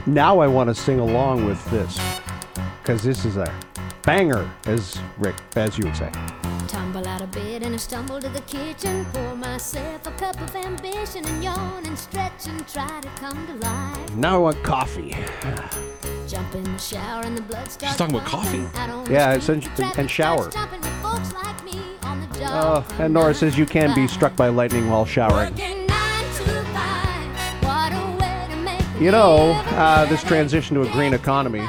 Now I want to sing along with this, because this is a banger, as you would say. Tumble out of bed and I stumble to the kitchen, pour myself a cup of ambition and yawn and stretch and try to come to life. Now I want coffee. Jump in the shower and the blood starts. She's talking about coffee? Yeah, and shower. And Nora says you can be struck by lightning while showering. You know, this transition to a green economy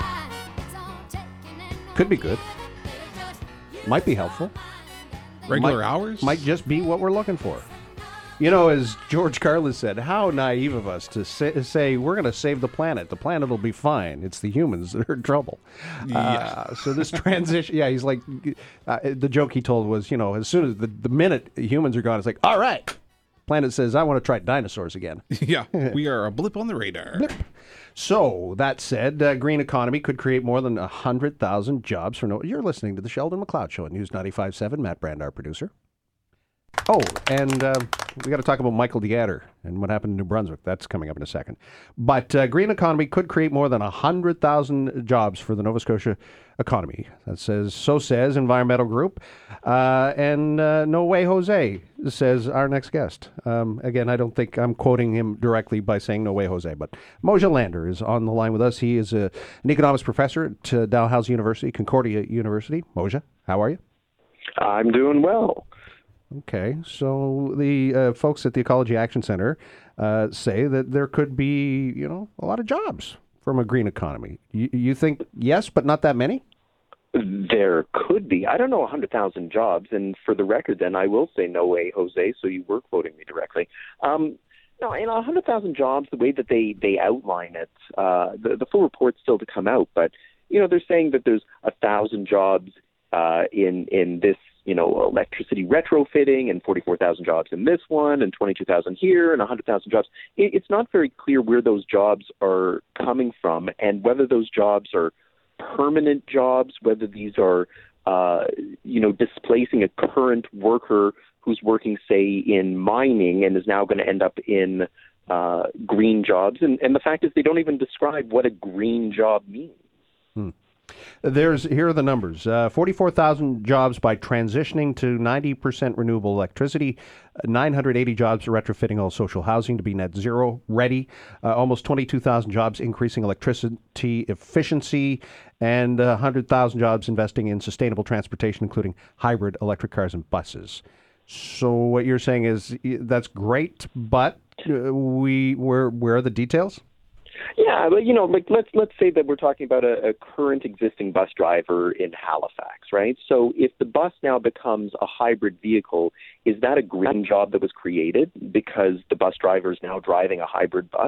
could be good. Might be helpful. Regular hours? Might just be what we're looking for. You know, as George Carlin said, how naive of us to say we're going to save the planet. The planet will be fine. It's the humans that are in trouble. Yeah. So this transition, he's like, the joke he told was, you know, as soon as the minute humans are gone, it's like, all right. Planet says, I want to try dinosaurs again. Yeah, we are a blip on the radar. Blip. So, that said, green economy could create more than 100,000 jobs for You're listening to the Sheldon McLeod Show at News 95.7. Matt Brand, our producer. Oh, and we got to talk about Michael DeAdder and what happened in New Brunswick. That's coming up in a second. But green economy could create more than 100,000 jobs for the Nova Scotia economy. So says Environmental Group. And No Way Jose says our next guest. Again, I don't think I'm quoting him directly by saying No Way Jose, but Moja Lander is on the line with us. He is an economics professor at Dalhousie University, Concordia University. Moja, how are you? I'm doing well. Okay, so the folks at the Ecology Action Center say that there could be, a lot of jobs from a green economy. You think yes, but not that many? There could be. I don't know 100,000 jobs, and for the record, then I will say no way, Jose. So you were quoting me directly. No, 100,000 jobs. The way that they outline it, the full report's still to come out, but they're saying that there's 1,000 jobs in this. Electricity retrofitting and 44,000 jobs in this one and 22,000 here and 100,000 jobs. It's not very clear where those jobs are coming from and whether those jobs are permanent jobs, whether these are, displacing a current worker who's working, say, in mining and is now going to end up in green jobs. And the fact is they don't even describe what a green job means. Here are the numbers. 44,000 jobs by transitioning to 90% renewable electricity, 980 jobs retrofitting all social housing to be net zero ready, almost 22,000 jobs increasing electricity efficiency, and 100,000 jobs investing in sustainable transportation, including hybrid electric cars and buses. So what you're saying is that's great, but where are the details? Yeah, but let's say that we're talking about a current existing bus driver in Halifax, right? So if the bus now becomes a hybrid vehicle, is that a green job that was created because the bus driver is now driving a hybrid bus?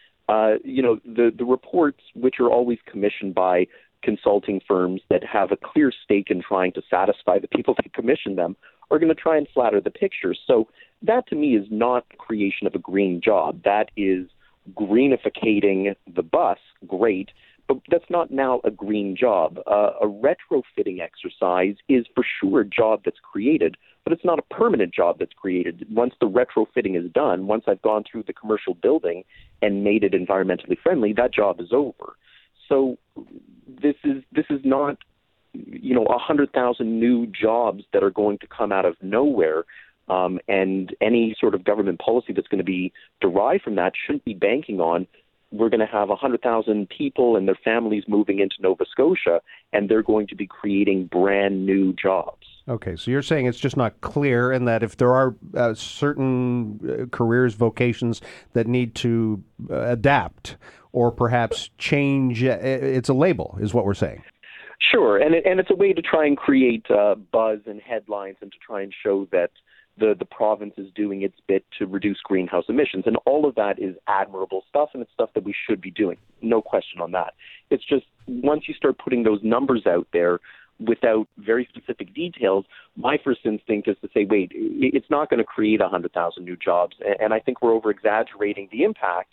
The reports, which are always commissioned by consulting firms that have a clear stake in trying to satisfy the people that commission them, are going to try and flatter the picture. So that to me is not creation of a green job. That is greenificating the bus, great, but that's not now a green job. A retrofitting exercise is for sure a job that's created, but it's not a permanent job that's created. Once the retrofitting is done, once I've gone through the commercial building and made it environmentally friendly, that job is over. So this is not 100,000 new jobs that are going to come out of nowhere. And any sort of government policy that's going to be derived from that shouldn't be banking on we're going to have 100,000 people and their families moving into Nova Scotia, and they're going to be creating brand new jobs. Okay, so you're saying it's just not clear, and that if there are certain careers, vocations that need to adapt or perhaps change, it's a label, is what we're saying. Sure, and it's a way to try and create buzz and headlines and to try and show that the province is doing its bit to reduce greenhouse emissions. And all of that is admirable stuff, and it's stuff that we should be doing. No question on that. It's just once you start putting those numbers out there without very specific details, my first instinct is to say, wait, it's not going to create 100,000 new jobs. And I think we're over-exaggerating the impact.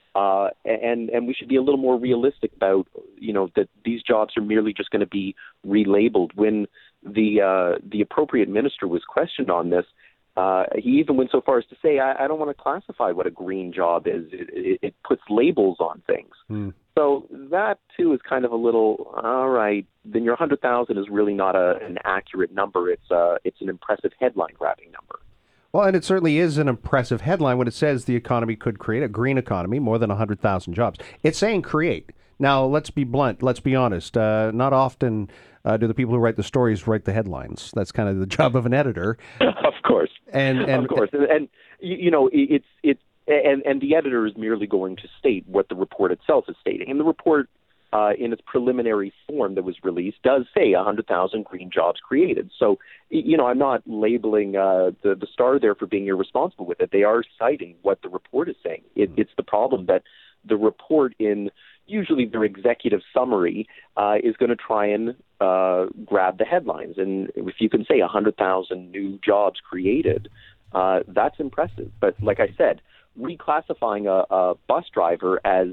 And we should be a little more realistic about, that these jobs are merely just going to be relabeled. When the appropriate minister was questioned on this, He even went so far as to say, I don't want to classify what a green job is. It puts labels on things. So that, too, is kind of a little, all right, then your 100,000 is really not an accurate number. It's an impressive headline-grabbing number. Well, and it certainly is an impressive headline when it says the economy could create a green economy, more than 100,000 jobs. It's saying create. Now, let's be blunt. Let's be honest. Not often do the people who write the stories write the headlines. That's kind of the job of an editor. Of course. And of course. And you know, it's and the editor is merely going to state what the report itself is stating. And the report, in its preliminary form that was released, does say 100,000 green jobs created. So, you know, I'm not labeling the Star there for being irresponsible with it. They are citing what the report is saying. It's the problem that the report, in usually their executive summary, is going to try and grab the headlines. And if you can say 100,000 new jobs created, that's impressive. But like I said, reclassifying a bus driver as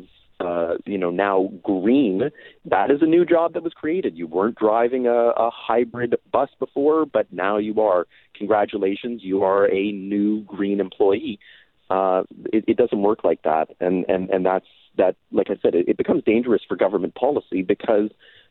now green, that is a new job that was created. You weren't driving a hybrid bus before, but now you are. Congratulations, you are a new green employee. It doesn't work like that, and that's that. Like I said, it becomes dangerous for government policy because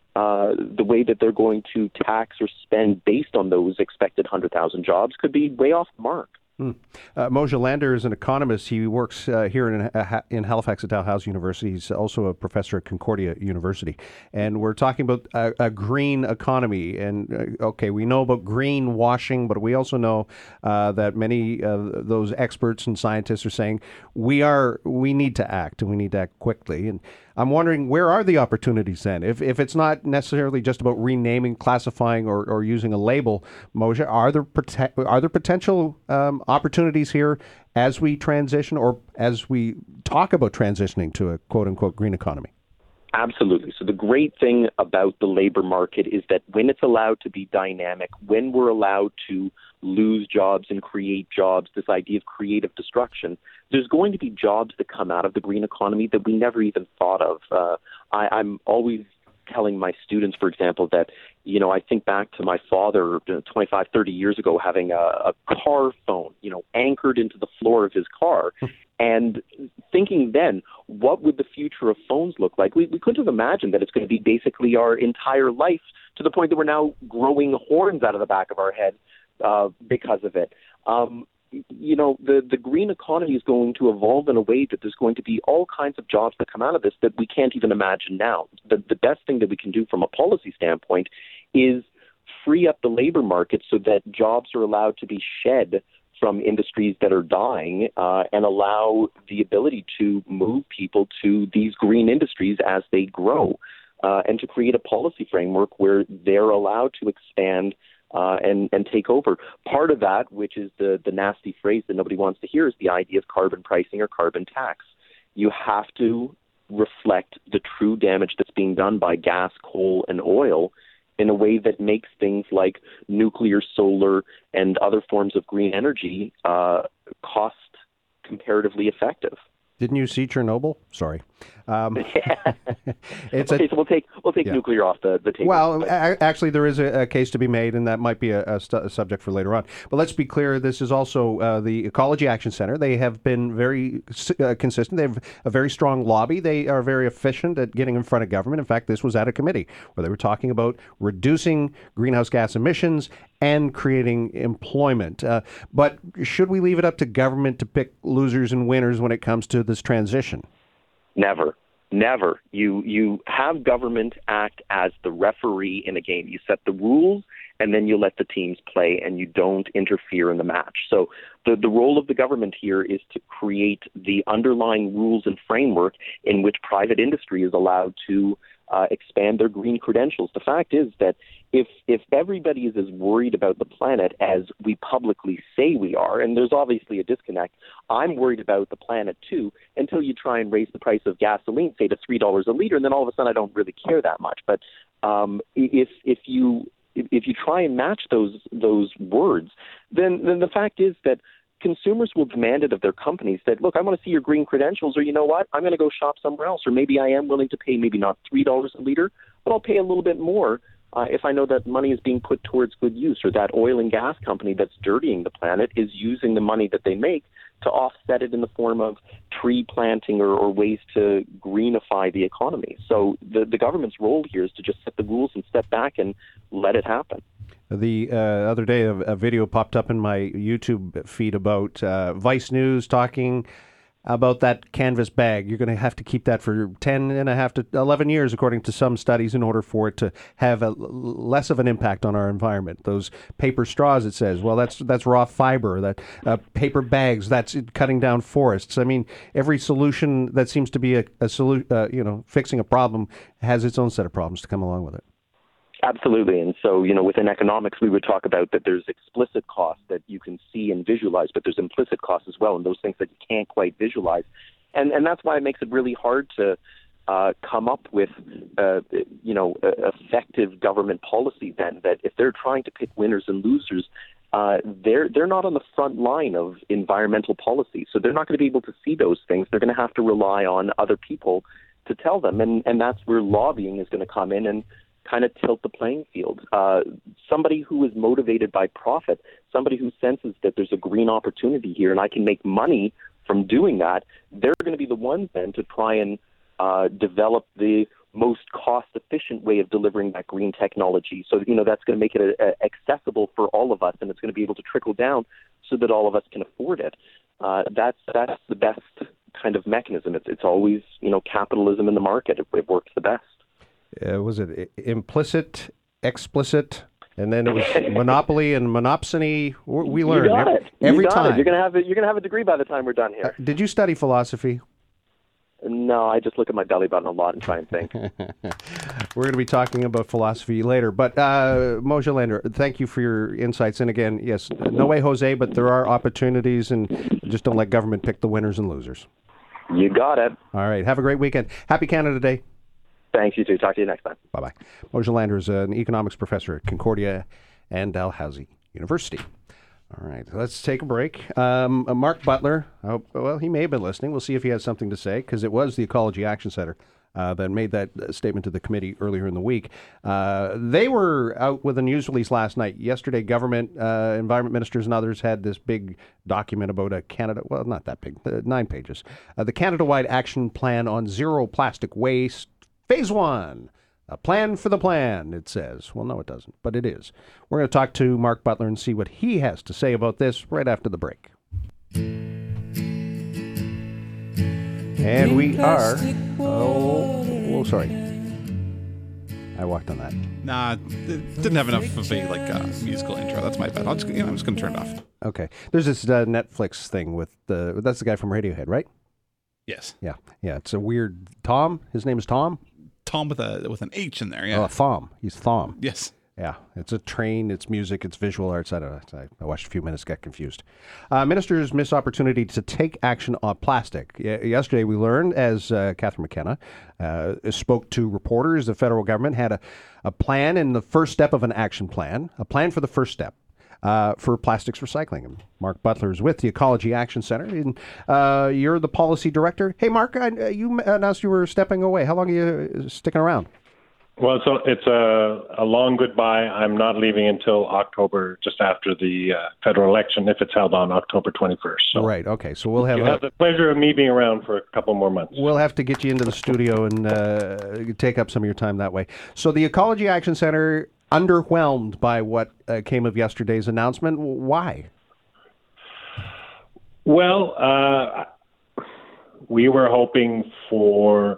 the way that they're going to tax or spend based on those expected 100,000 jobs could be way off the mark. Moshe Lander is an economist. He works here in Halifax at Dalhousie University. He's also a professor at Concordia University. And we're talking about a green economy. And, okay, we know about greenwashing, but we also know that many of those experts and scientists are saying we need to act, and we need to act quickly. And I'm wondering, where are the opportunities then? If it's not necessarily just about renaming, classifying, or using a label, Moshe, are there potential opportunities here as we transition, or as we talk about transitioning to a quote-unquote green economy? Absolutely. So the great thing about the labor market is that when it's allowed to be dynamic, when we're allowed to lose jobs and create jobs, this idea of creative destruction, there's going to be jobs that come out of the green economy that we never even thought of. I'm always telling my students, for example, that, you know, I think back to my father 25, 30 years ago having a car phone, you know, anchored into the floor of his car. And thinking then, what would the future of phones look like? We couldn't have imagined that it's going to be basically our entire life, to the point that we're now growing horns out of the back of our head because of it. You know, the green economy is going to evolve in a way that there's going to be all kinds of jobs that come out of this that we can't even imagine now. The best thing that we can do from a policy standpoint is free up the labor market so that jobs are allowed to be shed from industries that are dying and allow the ability to move people to these green industries as they grow, and to create a policy framework where they're allowed to expand and take over. Part of that, which is the nasty phrase that nobody wants to hear, is the idea of carbon pricing or carbon tax. You have to reflect the true damage that's being done by gas, coal, and oil in a way that makes things like nuclear, solar, and other forms of green energy cost comparatively effective. Didn't you see Chernobyl? Sorry. Yeah. So we'll take nuclear off the table. Well, actually, there is a case to be made, and that might be a subject for later on. But let's be clear, this is also the Ecology Action Center. They have been very consistent. They have a very strong lobby. They are very efficient at getting in front of government. In fact, this was at a committee where they were talking about reducing greenhouse gas emissions and creating employment. But should we leave it up to government to pick losers and winners when it comes to this transition? Never. You have government act as the referee in a game. You set the rules, and then you let the teams play, and you don't interfere in the match. So the role of the government here is to create the underlying rules and framework in which private industry is allowed to expand their green credentials. The fact is that if everybody is as worried about the planet as we publicly say we are, and there's obviously a disconnect, I'm worried about the planet too, until you try and raise the price of gasoline, say to $3 a liter, and then all of a sudden I don't really care that much. But if you try and match those words, then the fact is that consumers will demand it of their companies that, look, I want to see your green credentials, or you know what, I'm going to go shop somewhere else, or maybe I am willing to pay maybe not $3 a liter, but I'll pay a little bit more if I know that money is being put towards good use, or that oil and gas company that's dirtying the planet is using the money that they make to offset it in the form of tree planting or ways to greenify the economy. So the government's role here is to just set the rules and step back and let it happen. The other day, a video popped up in my YouTube feed about Vice News talking about that canvas bag. You're going to have to keep that for 10 and a half to 11 years, according to some studies, in order for it to have less of an impact on our environment. Those paper straws, it says, well, that's raw fiber. That paper bags, that's cutting down forests. I mean, every solution that seems to be a solution, fixing a problem, has its own set of problems to come along with it. Absolutely. And so, within economics, we would talk about that there's explicit costs that you can see and visualize, but there's implicit costs as well, and those things that you can't quite visualize. And that's why it makes it really hard to come up with, effective government policy then, that if they're trying to pick winners and losers, they're not on the front line of environmental policy. So they're not going to be able to see those things. They're going to have to rely on other people to tell them. And that's where lobbying is going to come in and kind of tilt the playing field. Somebody who is motivated by profit, somebody who senses that there's a green opportunity here and I can make money from doing that, they're going to be the ones then to try and develop the most cost-efficient way of delivering that green technology. So, that's going to make it accessible for all of us, and it's going to be able to trickle down so that all of us can afford it. That's the best kind of mechanism. It's always, capitalism in the market. It works the best. Was it implicit, explicit, and then it was monopoly and monopsony? We learn every time. You're gonna have a degree by the time we're done here. Did you study philosophy? No, I just look at my belly button a lot and try and think. We're going to be talking about philosophy later, but Moshe Lander, thank you for your insights. And again, yes, no way, Jose, but there are opportunities, and just don't let government pick the winners and losers. You got it. All right, have a great weekend. Happy Canada Day. Thanks, you too. Talk to you next time. Bye-bye. Moshe Lander is an economics professor at Concordia and Dalhousie University. All right, let's take a break. Mark Butler, he may have been listening. We'll see if he has something to say, because it was the Ecology Action Center that made that statement to the committee earlier in the week. They were out with a news release last night. Yesterday, government, environment ministers and others had this big document about a Canada, well, not that big, 9 pages. The Canada-wide Action Plan on Zero Plastic Waste, Phase 1, a plan for the plan, it says. Well, no, it doesn't, but it is. We're going to talk to Mark Butler and see what he has to say about this right after the break. And we are... Oh, sorry. I walked on that. Nah, it didn't have enough of a musical intro. That's my bad. I'm just going to turn it off. Okay. There's this Netflix thing with that's the guy from Radiohead, right? Yes. Yeah. It's a weird Tom. His name is Tom. Tom with an H in there, yeah. Oh, Thom. He's Thom. Yes. Yeah, it's a train, it's music, it's visual arts. I don't know. I watched a few minutes, got confused. Ministers miss opportunity to take action on plastic. Yesterday we learned, as Catherine McKenna spoke to reporters, the federal government had a plan in the first step of an action plan, a plan for the first step. For plastics recycling. And Mark Butler is with the Ecology Action Center, and you're the policy director. Hey, Mark, you announced you were stepping away. How long are you sticking around? Well, it's a long goodbye. I'm not leaving until October, just after the federal election, if it's held on October 21st. So right, okay. So we'll have... You have the pleasure of me being around for a couple more months. We'll have to get you into the studio and take up some of your time that way. So the Ecology Action Center... underwhelmed by what came of yesterday's announcement. Why? Well, we were hoping for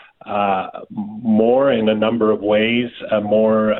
more in a number of ways, more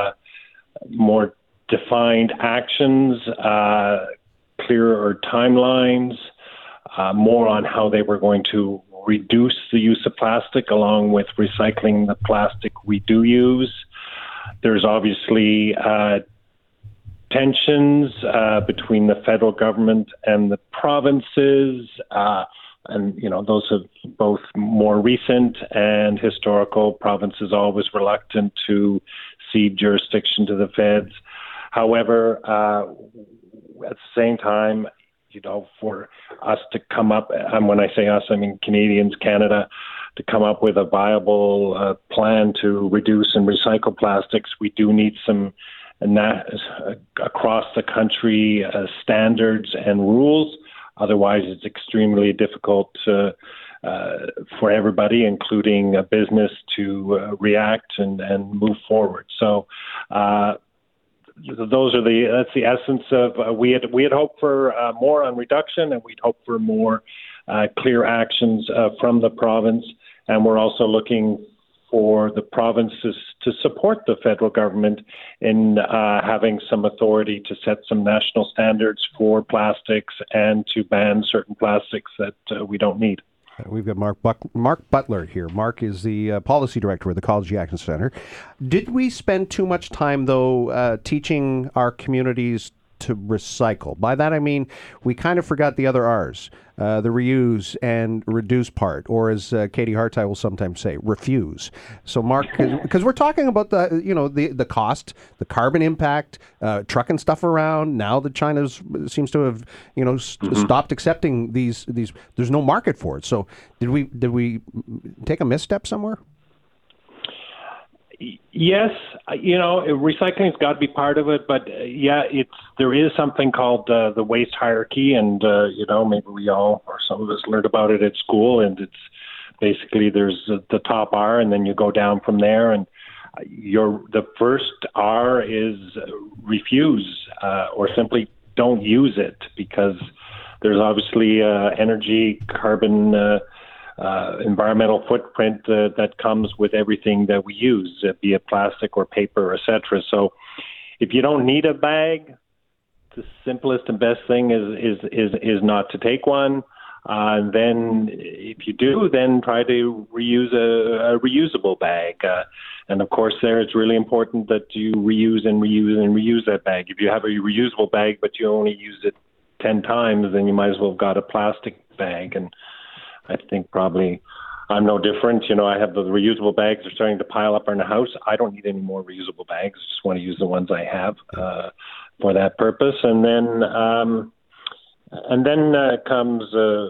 defined actions, clearer timelines, more on how they were going to reduce the use of plastic along with recycling the plastic we do use. There's obviously tensions between the federal government and the provinces, and those are both more recent and historical. Provinces always reluctant to cede jurisdiction to the feds. However, at the same time, for us to come up, and when I say us, I mean Canadians, Canada, to come up with a viable plan to reduce and recycle plastics. We do need some across the country standards and rules. Otherwise, it's extremely difficult for everybody, including a business, to react and move forward. So that's the essence of we had hoped for more on reduction, and we'd hoped for more clear actions from the province. And we're also looking for the provinces to support the federal government in having some authority to set some national standards for plastics and to ban certain plastics that we don't need. We've got Mark Butler here. Mark is the policy director of the College Action Centre. Did we spend too much time, though, teaching our communities to recycle? By that I mean we kind of forgot the other R's, the reuse and reduce part, or as Katie Hartai will sometimes say, refuse. So, Mark, because we're talking about the cost, the carbon impact, trucking stuff around. Now that China seems to have stopped accepting these. There's no market for it. So, did we take a misstep somewhere? Yes, recycling's got to be part of it, but there is something called the waste hierarchy, and maybe we all or some of us learned about it at school, and it's basically there's the top R, and then you go down from there, and the first R is refuse or simply don't use it, because there's obviously energy, carbon. Environmental footprint that comes with everything that we use, be it plastic or paper, etc. So, if you don't need a bag, the simplest and best thing is not to take one. And then, if you do, then try to reuse a reusable bag. And of course, there it's really important that you reuse and reuse and reuse that bag. If you have a reusable bag but you only use it 10 times, then you might as well have got a plastic bag. And I think probably I'm no different. I have the reusable bags are starting to pile up in the house. I don't need any more reusable bags. I just want to use the ones I have for that purpose. And then comes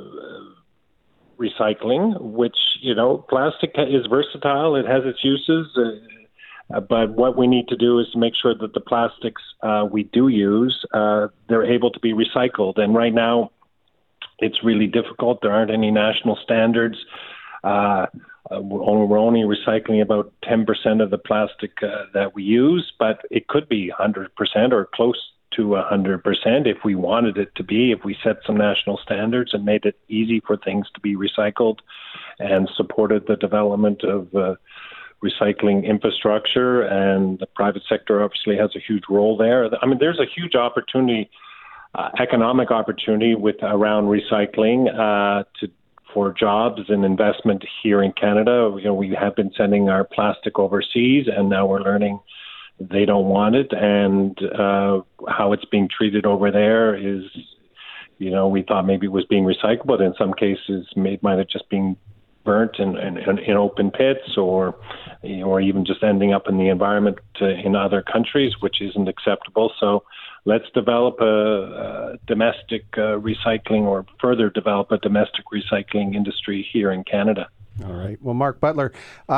recycling, which, plastic is versatile. It has its uses. But what we need to do is to make sure that the plastics we do use, they're able to be recycled. And right now, it's really difficult. There aren't any national standards. We're only recycling about 10% of the plastic that we use, but it could be 100% or close to 100% if we wanted it to be, if we set some national standards and made it easy for things to be recycled and supported the development of recycling infrastructure. And the private sector obviously has a huge role there. I mean, there's a huge opportunity, economic opportunity around recycling for jobs and investment here in Canada. We have been sending our plastic overseas, and now we're learning they don't want it, and how it's being treated over there is, we thought maybe it was being recycled, but in some cases it might have just been burnt in open pits, or even just ending up in the environment in other countries, which isn't acceptable. So let's develop a domestic recycling, or further develop a domestic recycling industry here in Canada. All right. Well, Mark Butler,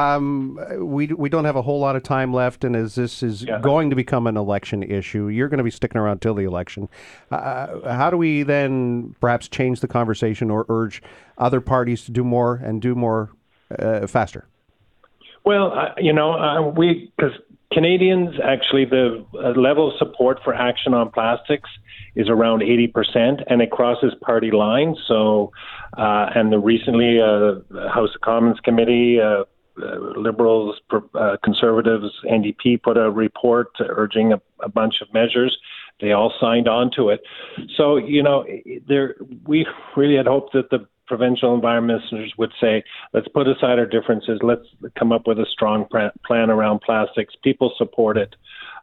we don't have a whole lot of time left, and as this is going to become an election issue, you're going to be sticking around till the election. How do we then perhaps change the conversation or urge other parties to do more and do more faster? Well, because Canadians, actually, the level of support for action on plastics is around 80%, and it crosses party lines. So, and recently, House of Commons Committee, Liberals, Conservatives, NDP put a report urging a bunch of measures. They all signed on to it. So, we really had hoped that the provincial environment ministers would say, let's put aside our differences. Let's come up with a strong plan around plastics. People support it.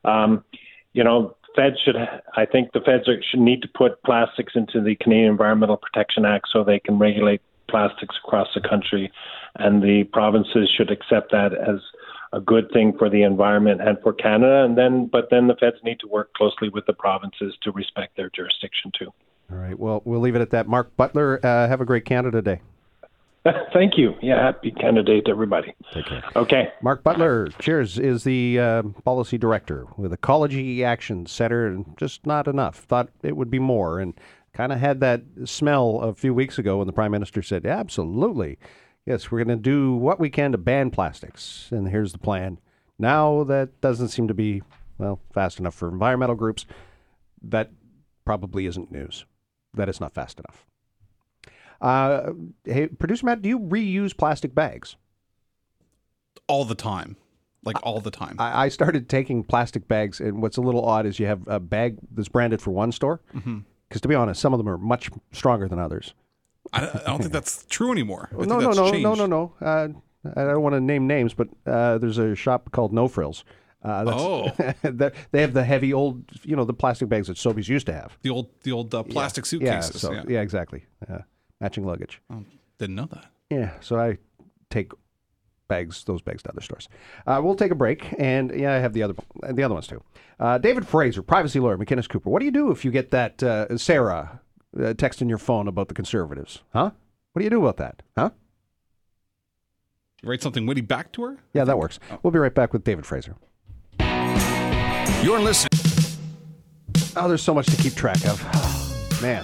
I think the feds should need to put plastics into the Canadian Environmental Protection Act so they can regulate plastics across the country. And the provinces should accept that as a good thing for the environment and for Canada. But then the feds need to work closely with the provinces to respect their jurisdiction too. All right. Well, we'll leave it at that. Mark Butler, have a great Canada Day. Thank you. Yeah, happy Canada Day, everybody. Take care. Okay. Mark Butler, cheers, is the policy director with Ecology Action Center, and just not enough. Thought it would be more, and kind of had that smell a few weeks ago when the Prime Minister said, absolutely, yes, we're going to do what we can to ban plastics, and here's the plan. Now that doesn't seem to be, well, fast enough for environmental groups. That probably isn't news. That is not fast enough. Hey, Producer Matt, do you reuse plastic bags? All the time. Like all the time. I started taking plastic bags, and what's a little odd is you have a bag that's branded for one store. Because to be honest, some of them are much stronger than others. I don't think that's true anymore. No. I don't want to name names, but there's a shop called No Frills. They have the heavy old, the plastic bags that Sobeys used to have. The old plastic suitcases. Yeah, exactly. Matching luggage. Oh, didn't know that. Yeah, so I take those bags to other stores. We'll take a break, and I have the other ones too. David Fraser, privacy lawyer, McInnes Cooper. What do you do if you get that Sarah text in your phone about the Conservatives? Huh? What do you do about that? Huh? You write something witty back to her? Yeah, that works. We'll be right back with David Fraser. You're listening. Oh, there's so much to keep track of. Man.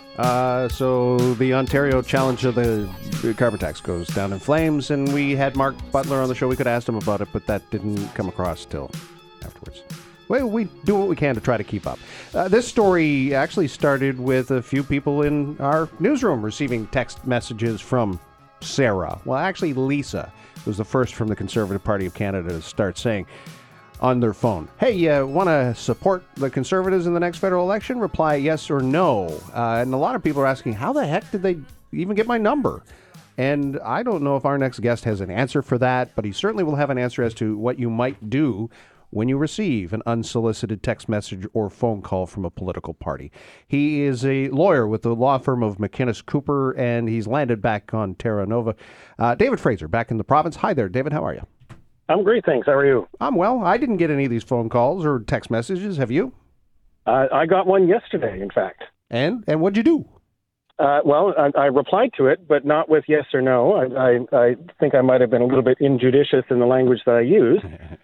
So the Ontario challenge of the carbon tax goes down in flames, and we had Mark Butler on the show. We could have asked him about it, but that didn't come across till afterwards. Well, we do what we can to try to keep up. This story actually started with a few people in our newsroom receiving text messages from Sarah. Well, actually, Lisa was the first from the Conservative Party of Canada to start saying on their phone, hey, you want to support the Conservatives in the next federal election? Reply yes or no. And a lot of people are asking, how the heck did they even get my number? And I don't know if our next guest has an answer for that, but he certainly will have an answer as to what you might do when you receive an unsolicited text message or phone call from a political party. He is a lawyer with the law firm of McInnes Cooper, and he's landed back on Terra Nova. David Fraser, back in the province. Hi there, David. How are you? I'm great, thanks. How are you? I'm well. I didn't get any of these phone calls or text messages. Have you? I got one yesterday, in fact. And what'd you do? I replied to it, but not with yes or no. I think I might have been a little bit injudicious in the language that I used,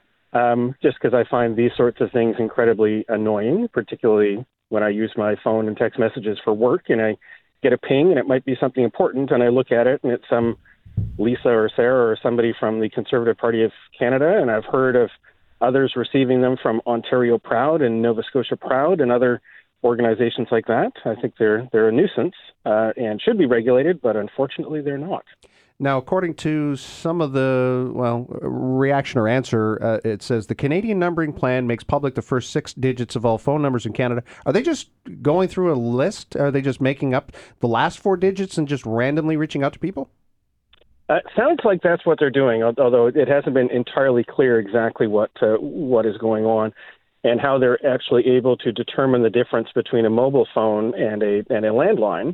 just because I find these sorts of things incredibly annoying, particularly when I use my phone and text messages for work, and I get a ping, and it might be something important, and I look at it, and it's some Lisa or Sarah or somebody from the Conservative Party of Canada, and I've heard of others receiving them from Ontario Proud and Nova Scotia Proud and other organizations like that. I think they're a nuisance and should be regulated, but unfortunately they're not. Now, according to some of the, reaction or answer, it says the Canadian numbering plan makes public the first 6 digits of all phone numbers in Canada. Are they just going through a list? Are they just making up the last 4 digits and just randomly reaching out to people? It sounds like that's what they're doing, although it hasn't been entirely clear exactly what is going on and how they're actually able to determine the difference between a mobile phone and a landline.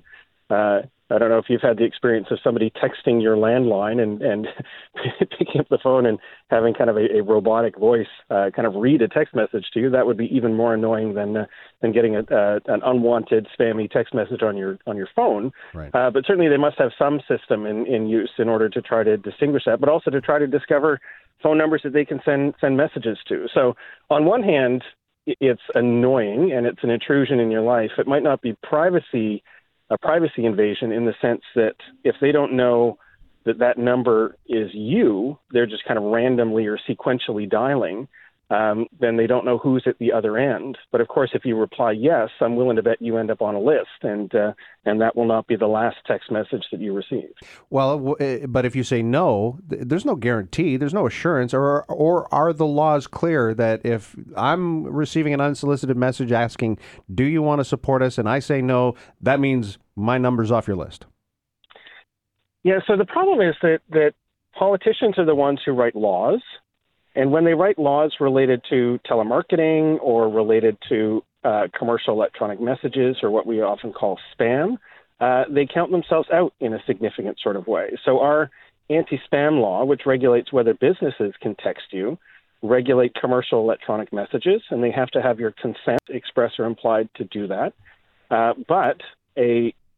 I don't know if you've had the experience of somebody texting your landline and picking up the phone and having kind of a robotic voice kind of read a text message to you. That would be even more annoying than getting an unwanted spammy text message on your phone. Right. But certainly they must have some system in use in order to try to distinguish that, but also to try to discover phone numbers that they can send messages to. So on one hand, it's annoying and it's an intrusion in your life. It might not be a privacy invasion in the sense that if they don't know that number is you, they're just kind of randomly or sequentially dialing, then they don't know who's at the other end. But of course, if you reply yes, I'm willing to bet you end up on a list, and that will not be the last text message that you receive. Well, but if you say no, there's no guarantee, there's no assurance, or are the laws clear that if I'm receiving an unsolicited message asking, do you want to support us, and I say no, that means my number's off your list? Yeah, so the problem is that politicians are the ones who write laws. And when they write laws related to telemarketing or related to commercial electronic messages or what we often call spam, they count themselves out in a significant sort of way. So our anti-spam law, which regulates whether businesses can text you, regulate commercial electronic messages, and they have to have your consent, express or implied, to do that. But a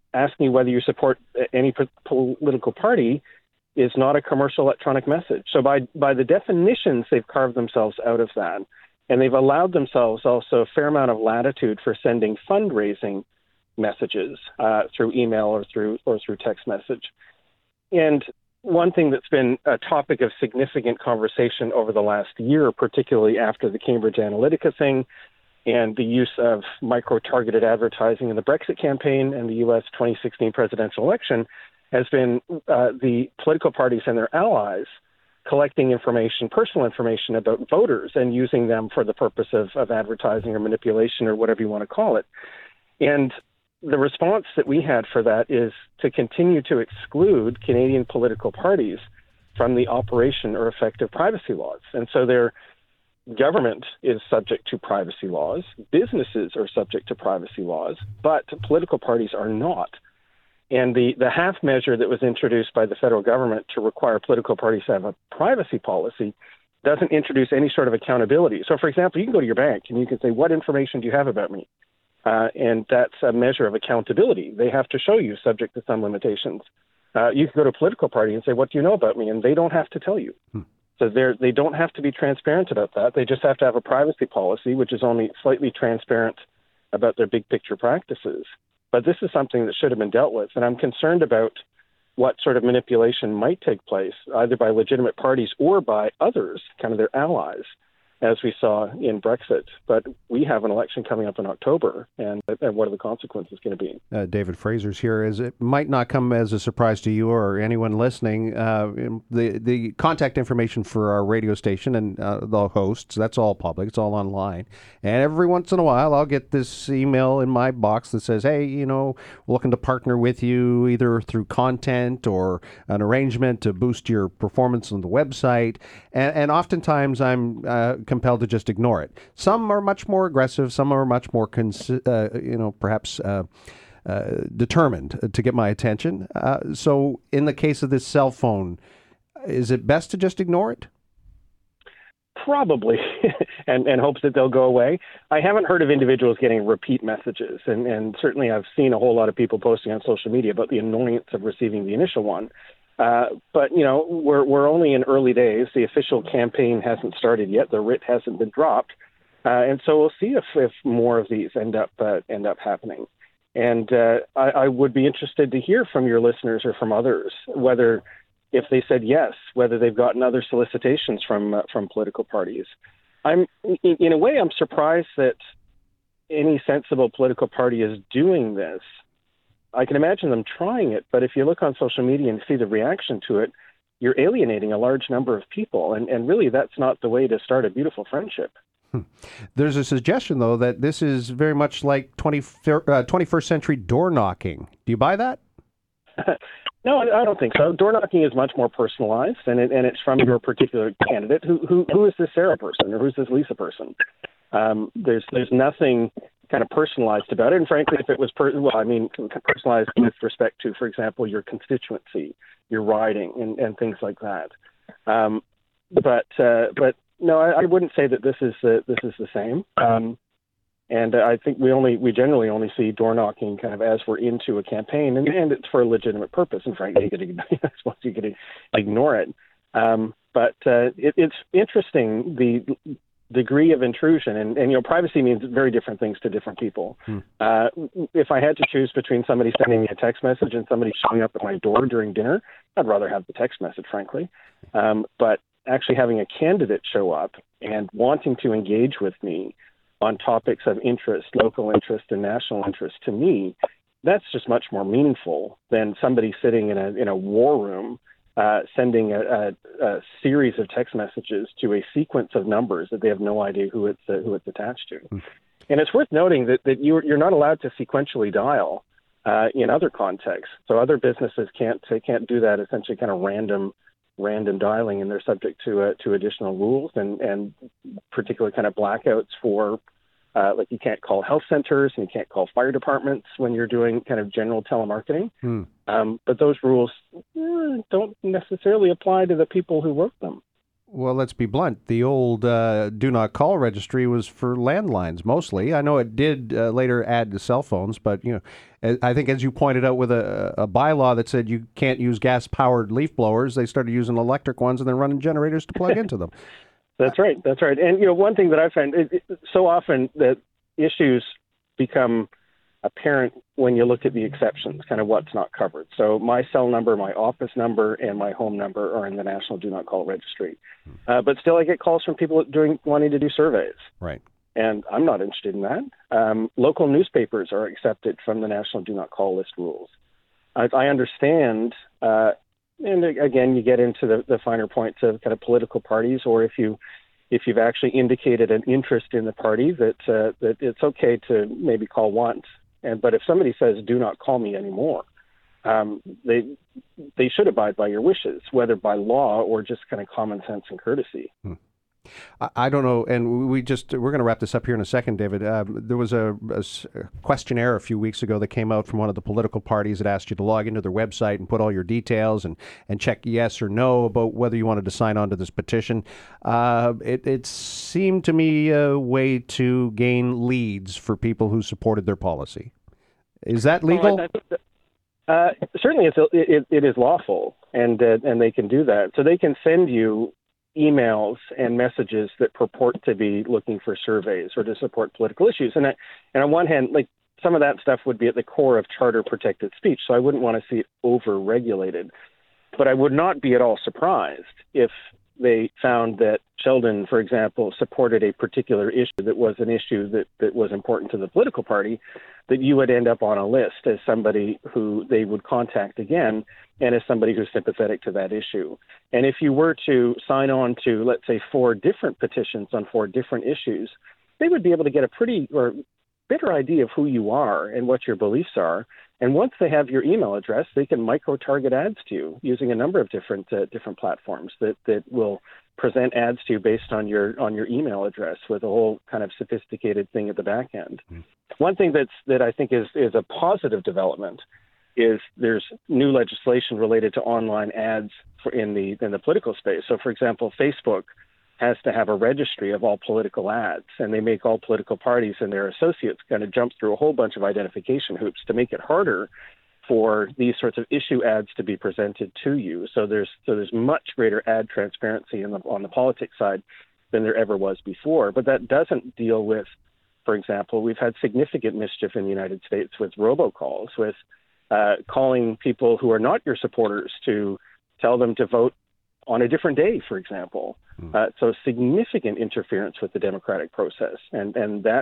ask me whether you support any political party is not a commercial electronic message. So by the definitions, they've carved themselves out of that. And they've allowed themselves also a fair amount of latitude for sending fundraising messages through email or through text message. And one thing that's been a topic of significant conversation over the last year, particularly after the Cambridge Analytica thing and the use of micro-targeted advertising in the Brexit campaign and the U.S. 2016 presidential election, has been the political parties and their allies collecting information, personal information about voters and using them for the purpose of advertising or manipulation or whatever you want to call it. And the response that we had for that is to continue to exclude Canadian political parties from the operation or effect of privacy laws. And so their government is subject to privacy laws, businesses are subject to privacy laws, but political parties are not. And the half measure that was introduced by the federal government to require political parties to have a privacy policy doesn't introduce any sort of accountability. So, for example, you can go to your bank and you can say, what information do you have about me? And that's a measure of accountability. They have to show you, subject to some limitations. You can go to a political party and say, what do you know about me? And they don't have to tell you. So they don't have to be transparent about that. They just have to have a privacy policy, which is only slightly transparent about their big picture practices. But this is something that should have been dealt with. And I'm concerned about what sort of manipulation might take place, either by legitimate parties or by others, kind of their allies, as we saw in Brexit. But we have an election coming up in October, and what are the consequences going to be? David Fraser's here. It might not come as a surprise to you or anyone listening. The contact information for our radio station and the hosts, that's all public. It's all online. And every once in a while, I'll get this email in my box that says, hey, we're looking to partner with you either through content or an arrangement to boost your performance on the website. And oftentimes I'm compelled to just ignore it. Some are much more aggressive. Some are much more, perhaps determined to get my attention. So in the case of this cell phone, is it best to just ignore it? Probably, and hopes that they'll go away. I haven't heard of individuals getting repeat messages, and certainly I've seen a whole lot of people posting on social media about the annoyance of receiving the initial one. But, we're only in early days. The official campaign hasn't started yet. The writ hasn't been dropped. And so we'll see if more of these end up happening. And I would be interested to hear from your listeners or from others, whether if they said yes, whether they've gotten other solicitations from political parties. In a way, I'm surprised that any sensible political party is doing this. I can imagine them trying it, but if you look on social media and see the reaction to it, you're alienating a large number of people. And really, that's not the way to start a beautiful friendship. There's a suggestion, though, that this is very much like 21st century door knocking. Do you buy that? No, I don't think so. Door knocking is much more personalized, and it's from your particular candidate. Who is this Sarah person, or who's this Lisa person? There's nothing kind of personalized about it. And frankly, if it was personalized with respect to, for example, your constituency, your riding, and things like that. But no, I wouldn't say that this is the same. And I think we generally only see door knocking kind of as we're into a campaign, and it's for a legitimate purpose. And frankly, I suppose you could ignore it. But it's interesting, the degree of intrusion, and privacy means very different things to different people. If I had to choose between somebody sending me a text message and somebody showing up at my door during dinner, I'd rather have the text message, frankly. But actually having a candidate show up and wanting to engage with me on topics of interest, local interest and national interest, to me, that's just much more meaningful than somebody sitting in a war room sending a series of text messages to a sequence of numbers that they have no idea who it's attached to. And it's worth noting that you're not allowed to sequentially dial in other contexts. So other businesses can't do that, essentially kind of random dialing, and they're subject to additional rules and particular kind of blackouts for like you can't call health centers and you can't call fire departments when you're doing kind of general telemarketing. But those rules don't necessarily apply to the people who wrote them. Well, let's be blunt. The old do not call registry was for landlines mostly. I know it did later add to cell phones, but I think as you pointed out with a bylaw that said you can't use gas-powered leaf blowers, they started using electric ones and then running generators to plug into them. That's right. And one thing that I find so often that issues become apparent when you look at the exceptions, kind of what's not covered. So my cell number, my office number, and my home number are in the National Do Not Call Registry. But still, I get calls from people wanting to do surveys. Right. And I'm not interested in that. Local newspapers are accepted from the National Do Not Call list rules. I understand, and again, you get into the finer points of kind of political parties, or if you've actually indicated an interest in the party, that it's okay to maybe call once. But if somebody says, do not call me anymore, they should abide by your wishes, whether by law or just kind of common sense and courtesy. I don't know, and we're going to wrap this up here in a second, David. There was a questionnaire a few weeks ago that came out from one of the political parties that asked you to log into their website and put all your details and check yes or no about whether you wanted to sign on to this petition. It seemed to me a way to gain leads for people who supported their policy. Is that legal? Certainly, it is lawful, and they can do that. So they can send you emails and messages that purport to be looking for surveys or to support political issues. And on one hand, like some of that stuff would be at the core of charter protected speech. So I wouldn't want to see it over-regulated. But I would not be at all surprised if they found that Sheldon, for example, supported a particular issue that was an issue that was important to the political party, that you would end up on a list as somebody who they would contact again and as somebody who's sympathetic to that issue. And if you were to sign on to, let's say, 4 different petitions on 4 different issues, they would be able to get a better idea of who you are and what your beliefs are. And once they have your email address, they can micro-target ads to you using a number of different platforms that will present ads to you based on your email address with a whole kind of sophisticated thing at the back end. One thing that I think is a positive development is there's new legislation related to online ads in the political space. So, for example, Facebook has to have a registry of all political ads, and they make all political parties and their associates kind of jump through a whole bunch of identification hoops to make it harder for these sorts of issue ads to be presented to you. So there's much greater ad transparency on the politics side than there ever was before. But that doesn't deal with, for example, we've had significant mischief in the United States with robocalls, with calling people who are not your supporters to tell them to vote on a different day, for example. So significant interference with the democratic process. And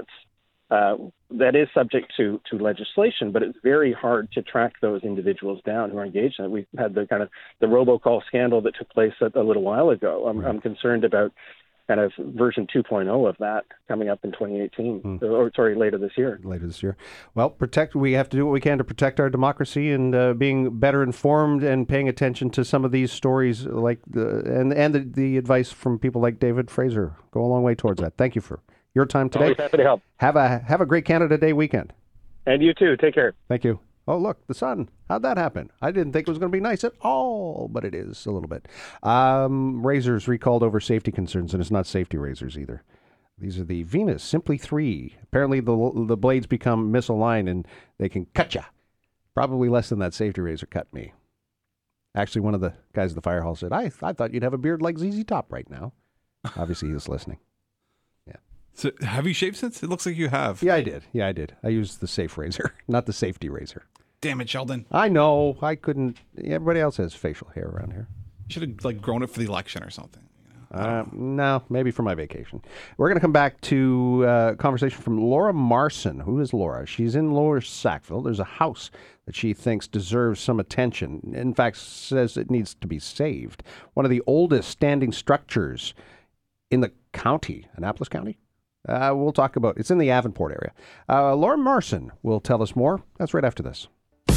that is subject to legislation, but it's very hard to track those individuals down who are engaged in it. We've had the robocall scandal that took place a little while ago. I'm concerned about kind of version 2.0 of that coming up in 2018, later this year. Well, we have to do what we can to protect our democracy and being better informed and paying attention to some of these stories like the advice from people like David Fraser go a long way towards that. Thank you for your time today. Always happy to help. Have a great Canada Day weekend. And you too. Take care. Thank you. Oh, look, the sun. How'd that happen? I didn't think it was going to be nice at all, but it is a little bit. Razors recalled over safety concerns, and it's not safety razors either. These are the Venus Simply 3. Apparently the blades become misaligned, and they can cut you. Probably less than that safety razor cut me. Actually, one of the guys at the fire hall said, I thought you'd have a beard like ZZ Top right now. Obviously, he was listening. So have you shaved since? It looks like you have. Yeah, I did. I used the safe razor, not the safety razor. Damn it, Sheldon. I know. I couldn't. Everybody else has facial hair around here. You should have grown it for the election or something. No, maybe for my vacation. We're going to come back to a conversation from Laura Marson. Who is Laura? She's in Lower Sackville. There's a house that she thinks deserves some attention. In fact, says it needs to be saved. One of the oldest standing structures in the county, Annapolis County. We'll talk about it's in the Avonport area. Laura Marson will tell us more. That's right after this.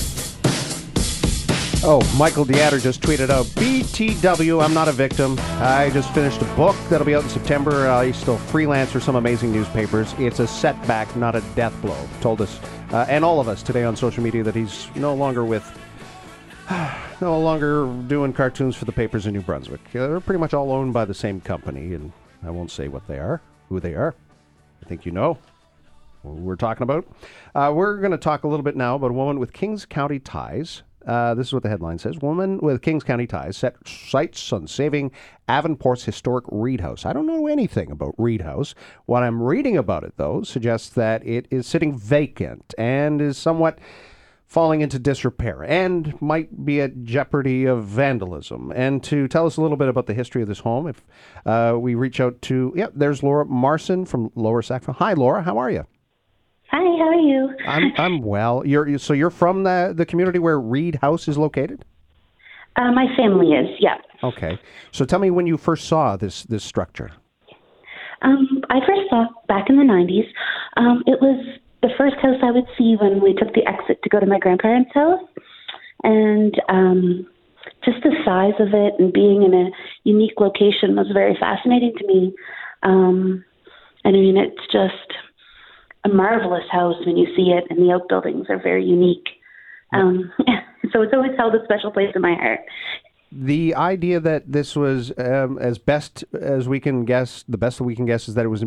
Oh, Michael DeAtter just tweeted out, BTW, I'm not a victim. I just finished a book that'll be out in September. I still freelance for some amazing newspapers. It's a setback, not a death blow. Told us, and all of us today on social media, that he's no longer with no longer doing cartoons for the papers in New Brunswick. They're pretty much all owned by the same company, and I won't say what they are, who they are. I think you know who we're talking about. We're going to talk a little bit now about a woman with Kings County ties. This is what the headline says. Woman with Kings County ties set sights on saving Avonport's historic Reid House. I don't know anything about Reid House. What I'm reading about it, though, suggests that it is sitting vacant and is somewhat falling into disrepair and might be at jeopardy of vandalism. And to tell us a little bit about the history of this home, if we reach out to, there's Laura Marson from Lower Sackville. Hi, Laura. How are you? Hi, how are you? I'm well. You're from the community where Reid House is located? My family is, yeah. Okay. So tell me when you first saw this structure. I first saw it back in the 90s. It was the first house I would see when we took the exit to go to my grandparents' house. And just the size of it and being in a unique location was very fascinating to me. I mean, it's just a marvelous house when you see it, and the outbuildings are very unique. So it's always held a special place in my heart. The idea that this was as best as we can guess, the best that we can guess is that it was,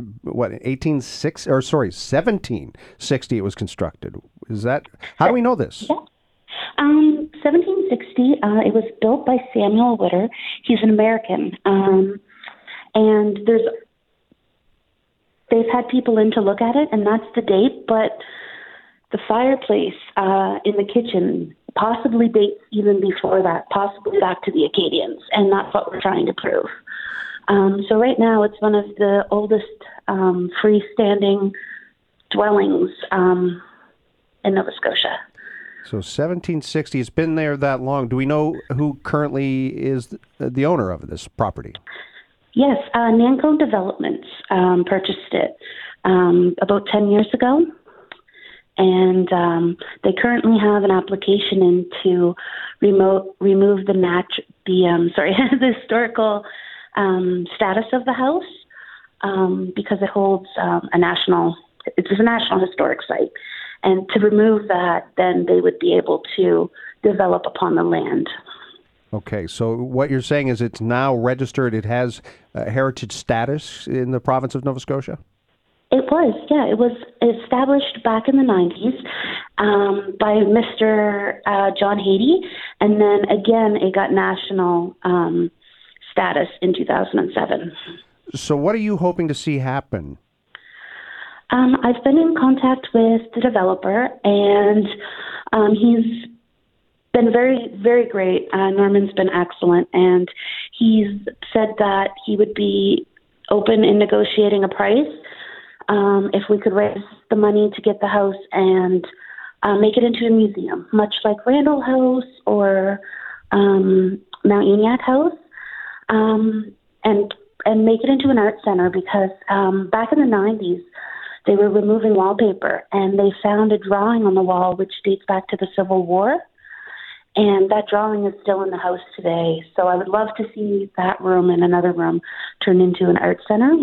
1760 it was constructed. Is that, how do we know this? Yeah. 1760, it was built by Samuel Witter. He's an American. And they've had people in to look at it, and that's the date, but the fireplace in the kitchen possibly dates even before that, possibly back to the Acadians, and that's what we're trying to prove. So right now it's one of the oldest freestanding dwellings in Nova Scotia. So 1760, it's been there that long. Do we know who currently is the owner of this property? Yes, Nanco Developments purchased it about 10 years ago, and they currently have an application in to remove the the historical status of the house because it holds it's a national historic site, and to remove that, then they would be able to develop upon the land. Okay, so what you're saying is it's now registered, it has heritage status in the province of Nova Scotia? It was, yeah. It was established back in the 90s by Mr. John Haiti, and then again it got national status in 2007. So what are you hoping to see happen? I've been in contact with the developer, and he's been very, very great. Norman's been excellent, and he's said that he would be open in negotiating a price if we could raise the money to get the house and make it into a museum, much like Randall House or Mount Uniacke House, and make it into an art center because back in the 90s, they were removing wallpaper, and they found a drawing on the wall which dates back to the Civil War. And that drawing is still in the house today. So I would love to see that room and another room turned into an art center.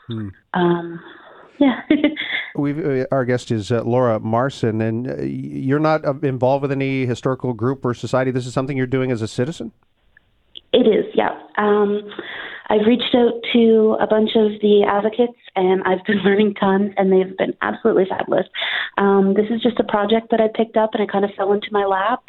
Yeah. Our guest is Laura Marson, and you're not involved with any historical group or society. This is something you're doing as a citizen? It is, yeah. I've reached out to a bunch of the advocates, and I've been learning tons, and they've been absolutely fabulous. This is just a project that I picked up, and it kind of fell into my lap.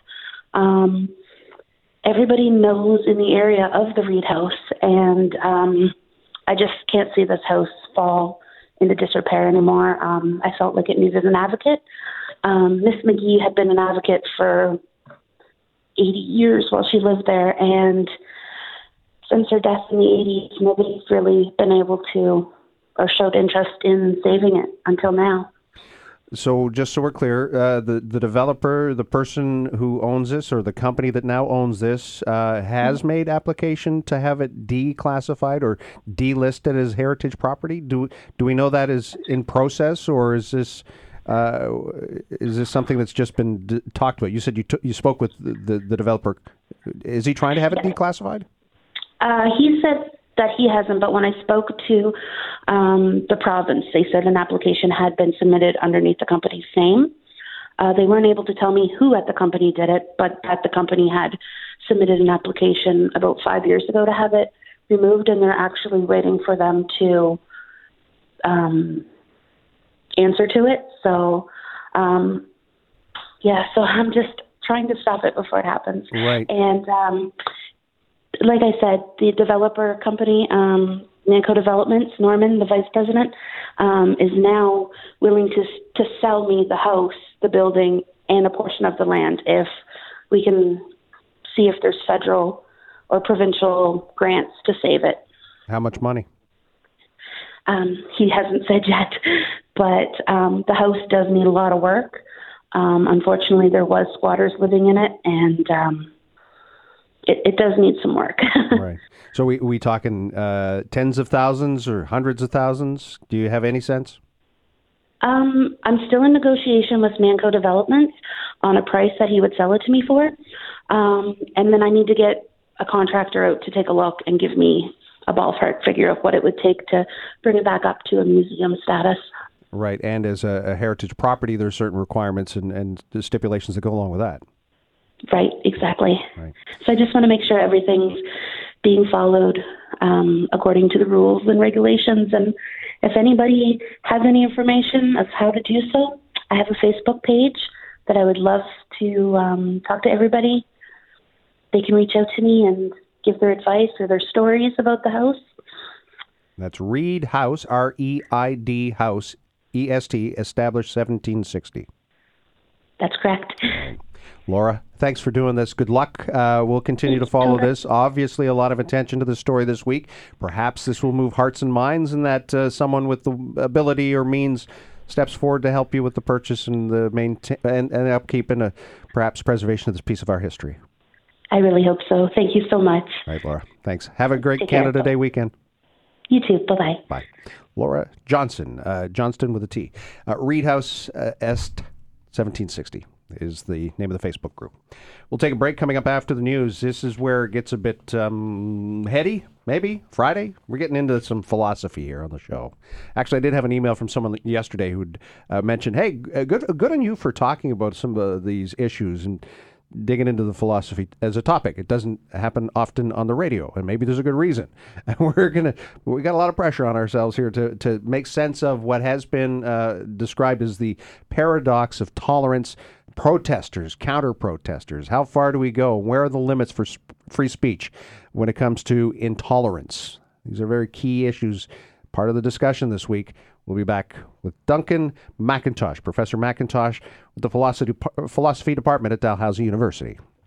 Everybody knows in the area of the Reid House, and I just can't see this house fall into disrepair anymore. I felt like it needed an advocate. Miss McGee had been an advocate for 80 years while she lived there, and since her death in the 80s, nobody's really been able to or showed interest in saving it until now. So just so we're clear, the developer, the person who owns this, or the company that now owns this, has made application to have it declassified or delisted as heritage property? Do we know that is in process, or is this something that's just been talked about? You said you spoke with the developer. Is he trying to have it declassified? He said that he hasn't, but when I spoke to the province, they said an application had been submitted underneath the company's name. They weren't able to tell me who at the company did it, but that the company had submitted an application about 5 years ago to have it removed, and they're actually waiting for them to answer to it. So, so I'm just trying to stop it before it happens. Right. And like I said, the developer company, Manco Developments, Norman, the vice president, is now willing to sell me the house, the building, and a portion of the land if we can see if there's federal or provincial grants to save it. How much money? He hasn't said yet, but the house does need a lot of work. Unfortunately, there was squatters living in it, and it does need some work. Right. So we talking tens of thousands or hundreds of thousands? Do you have any sense? I'm still in negotiation with Manco Developments on a price that he would sell it to me for. And then I need to get a contractor out to take a look and give me a ballpark figure of what it would take to bring it back up to a museum status. Right. And as a heritage property, there's certain requirements and the stipulations that go along with that. Right, exactly. Right. So I just want to make sure everything's being followed according to the rules and regulations. And if anybody has any information of how to do so, I have a Facebook page that I would love to talk to everybody. They can reach out to me and give their advice or their stories about the house. That's Reid House, R-E-I-D House, E-S-T, established 1760. That's correct. Laura, thanks for doing this. Good luck. We'll continue to follow this. Obviously, a lot of attention to the story this week. Perhaps this will move hearts and minds, and that someone with the ability or means steps forward to help you with the purchase and the and upkeep and perhaps preservation of this piece of our history. I really hope so. Thank you so much. All right, Laura. Thanks. Have a great Take care. Canada Day weekend. You too. Bye-bye. Bye. Laura Johnson, Johnston with a T. Reid House Est 1760 is the name of the Facebook group. We'll take a break. Coming up after the news. This is where it gets a bit heady, maybe, Friday. We're getting into some philosophy here on the show. Actually, I did have an email from someone yesterday who'd mentioned, hey, good on you for talking about some of these issues and digging into the philosophy as a topic. It doesn't happen often on the radio, and maybe there's a good reason. And we got a lot of pressure on ourselves here to make sense of what has been described as the paradox of tolerance. Protesters, counter-protesters. How far do we go? Where are the limits for free speech when it comes to intolerance? These are very key issues, part of the discussion this week. We'll be back with Duncan McIntosh, Professor McIntosh with the Philosophy Department at Dalhousie University.